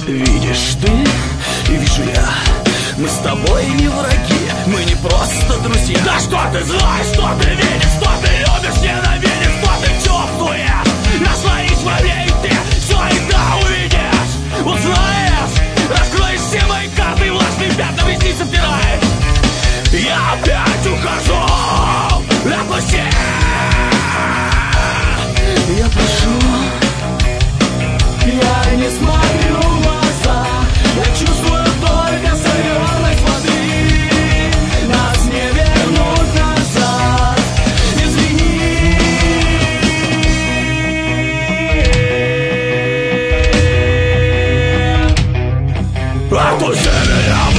Видишь ты и вижу я, мы с тобой не враги, мы не просто друзья. Да что ты знаешь, что ты видишь, что ты любишь, ненавидишь, что ты чувствуешь. Растворись во мне, и ты все это увидишь. Узнаешь, раскроешь все мои карты, и влажные пятна в ресницы втираешь. Я опять ухожу, отпусти. Я прошу, я не смотрю в глаза, я чувствую только соленость воды. Нас не вернуть назад, извини. Отпусти меня.